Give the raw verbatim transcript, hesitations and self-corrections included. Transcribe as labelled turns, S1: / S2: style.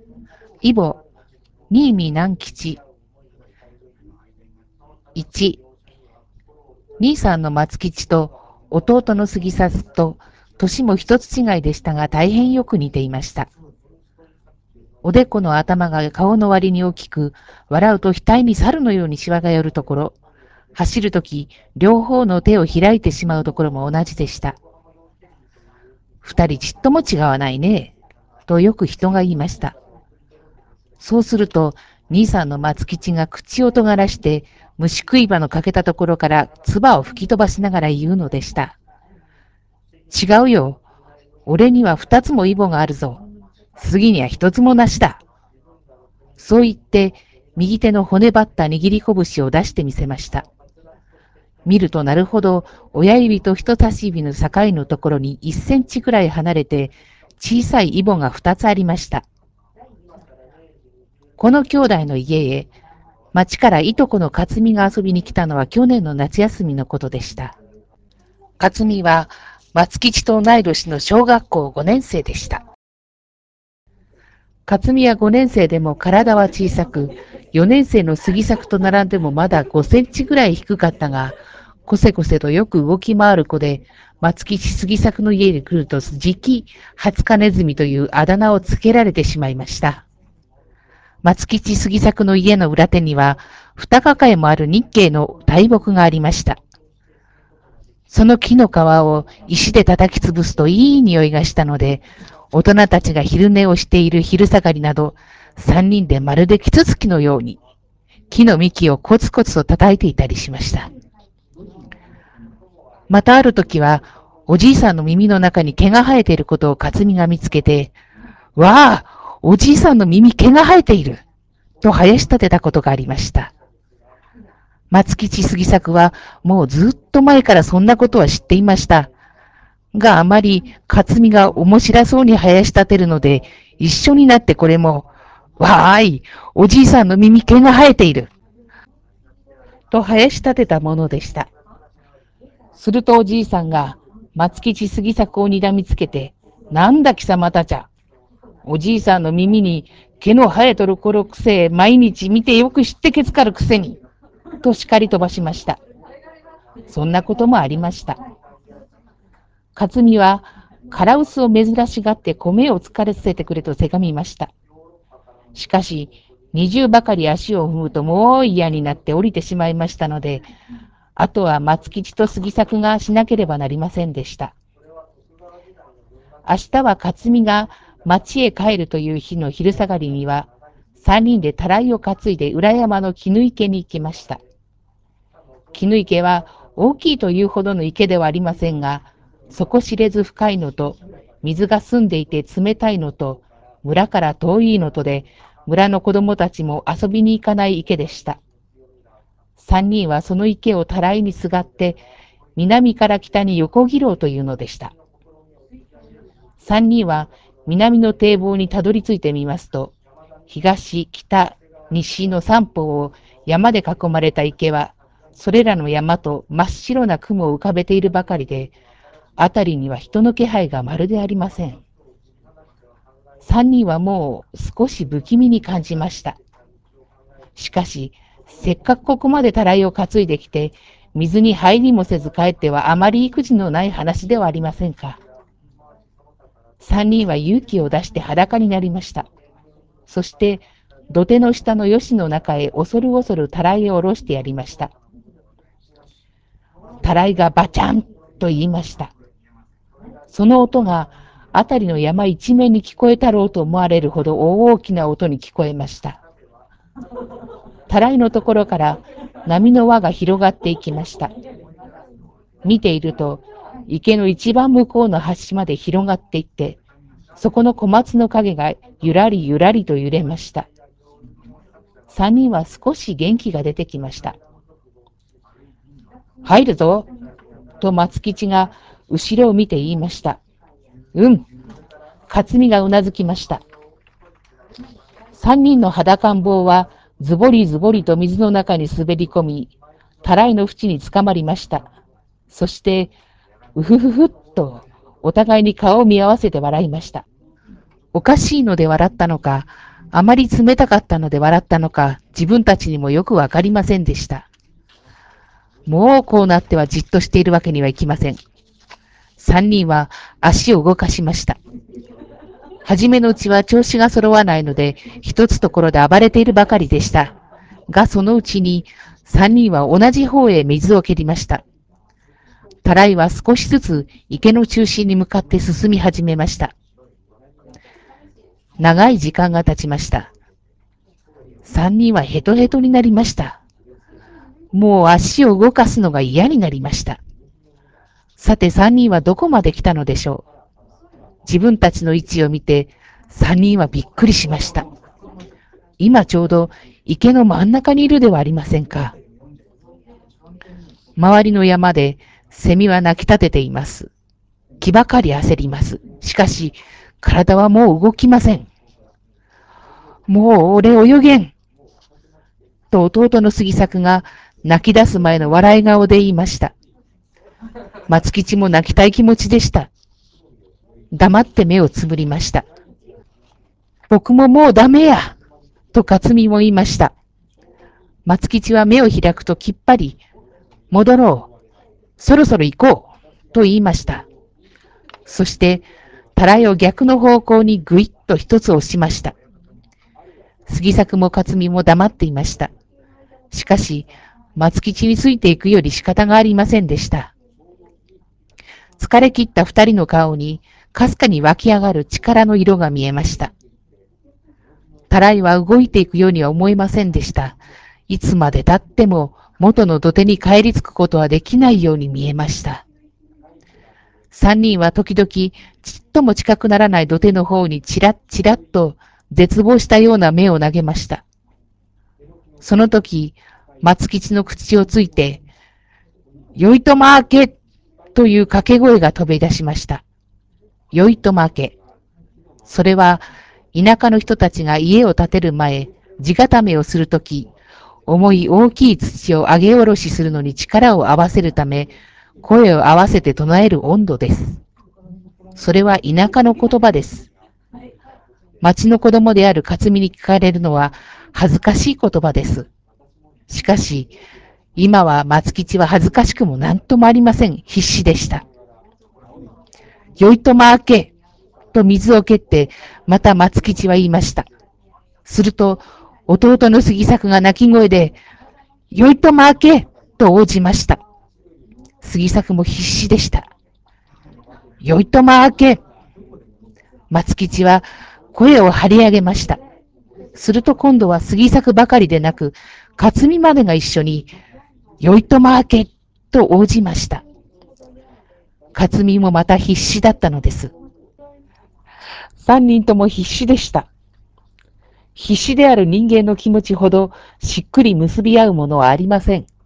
S1: イボ、新見南吉。いち、兄さんの松吉と弟の杉里と年も一つ違いでしたが大変よく似ていました。おでこの頭が顔の割に大きく、笑うと額に猿のようにシワが寄るところ、走るとき両方の手を開いてしまうところも同じでした。二人ちっとも違わないね、とよく人が言いました。そうすると、兄さんの松吉が口を尖らして、虫食い場の欠けたところから唾を吹き飛ばしながら言うのでした。違うよ。俺には二つもイボがあるぞ。杉には一つもなしだ。そう言って、右手の骨張った握り拳を出してみせました。見るとなるほど、親指と人差し指の境のところにいっセンチくらい離れて、小さいイボが二つありました。この兄弟の家へ、町からいとこの克美が遊びに来たのは去年の夏休みのことでした。克美は松吉と同い年の小学校ごねん生でした。克美はごねん生でも体は小さく、よねん生の杉作と並んでもまだごセンチぐらい低かったが、こせこせとよく動き回る子で、松吉杉作の家に来るとじき、ハツカネズミというあだ名をつけられてしまいました。松吉杉作の家の裏手には、二抱えもある日系の大木がありました。その木の皮を石で叩き潰すといい匂いがしたので、大人たちが昼寝をしている昼下がりなど、三人でまるでキツツキのように、木の幹をコツコツと叩いていたりしました。またある時は、おじいさんの耳の中に毛が生えていることを克美が見つけて、わあ、おじいさんの耳毛が生えていると林立てたことがありました。松吉杉作はもうずっと前からそんなことは知っていました。があまり克美が面白そうに生やし立てるので、一緒になってこれも、わーい、おじいさんの耳毛が生えている。と生やし立てたものでした。するとおじいさんが松吉杉作を睨みつけて、なんだ貴様たちゃ。おじいさんの耳に毛の生えとるこのくせ、毎日見てよく知ってけつかるくせに。と叱り飛ばしました。そんなこともありました。克美は、カラウスを珍しがって米を疲れさせてくれとせがみました。しかし、二重ばかり足を踏むともう嫌になって降りてしまいましたので、あとは松吉と杉作がしなければなりませんでした。明日は克美が町へ帰るという日の昼下がりには、三人でたらいを担いで裏山の絹池に行きました。絹池は大きいというほどの池ではありませんが、底知れず深いのと、水が澄んでいて冷たいのと、村から遠いのとで、村の子供たちも遊びに行かない池でした。三人はその池をたらいにすがって、南から北に横切ろうというのでした。三人は南の堤防にたどり着いてみますと、東、北、西の三方を山で囲まれた池は、それらの山と真っ白な雲を浮かべているばかりで、あたりには人の気配がまるでありません。三人はもう少し不気味に感じました。しかし、せっかくここまでたらいを担いできて、水に入りもせず帰ってはあまり育児のない話ではありませんか。三人は勇気を出して裸になりました。そして、土手の下の吉の中へ恐る恐るたらいを下ろしてやりました。たらいがバチャンと言いました。その音があたりの山一面に聞こえたろうと思われるほど大きな音に聞こえました。たらいのところから波の輪が広がっていきました。見ていると池の一番向こうの端まで広がっていって、そこの小松の影がゆらりゆらりと揺れました。三人は少し元気が出てきました。入るぞと松吉が後ろを見て言いました。うん。克美がうなずきました。三人の裸ん坊はズボリズボリと水の中に滑り込み、たらいの縁につかまりました。そして、うふふふっとお互いに顔を見合わせて笑いました。おかしいので笑ったのか、 あまり冷たかったので笑ったのか、自分たちにもよくわかりませんでした。もうこうなってはじっとしているわけにはいきません。三人は足を動かしました。はじめのうちは調子が揃わないので、一つところで暴れているばかりでした。が、そのうちに、三人は同じ方へ水を蹴りました。たらいは少しずつ池の中心に向かって進み始めました。長い時間が経ちました。三人はヘトヘトになりました。もう足を動かすのが嫌になりました。さて三人はどこまで来たのでしょう。自分たちの位置を見て三人はびっくりしました。今ちょうど池の真ん中にいるではありませんか。周りの山でセミは鳴き立てています。気ばかり焦ります。しかし体はもう動きません。もう俺泳げんと弟の杉作が泣き出す前の笑い顔で言いました。松吉も泣きたい気持ちでした。黙って目をつぶりました。僕ももうダメやと克美も言いました。松吉は目を開くときっぱり、戻ろう、そろそろ行こうと言いました。そして、たらいを逆の方向にぐいっと一つ押しました。杉作も克美も黙っていました。しかし、松吉についていくより仕方がありませんでした。疲れ切った二人の顔に、かすかに湧き上がる力の色が見えました。たらいは動いていくようには思えませんでした。いつまで経っても元の土手に帰り着くことはできないように見えました。三人は時々ちっとも近くならない土手の方にちらっちらっと絶望したような目を投げました。その時、松吉の口をついて、よいとまーけという掛け声が飛び出しました。よいとまけ。それは、田舎の人たちが家を建てる前、地固めをするとき、重い大きい土を上げ下ろしするのに力を合わせるため、声を合わせて唱える音頭です。それは田舎の言葉です。町の子供である克美に聞かれるのは恥ずかしい言葉です。しかし、今は松吉は恥ずかしくも何ともありません。必死でした。よいとまあけと水を蹴って、また松吉は言いました。すると、弟の杉作が泣き声で、よいとまあけと応じました。杉作も必死でした。よいとまあけ。松吉は声を張り上げました。すると今度は杉作ばかりでなく、克美までが一緒に、よいとまあけと応じました。克美もまた必死だったのです。三人とも必死でした。必死である人間の気持ちほどしっくり結び合うものはありません。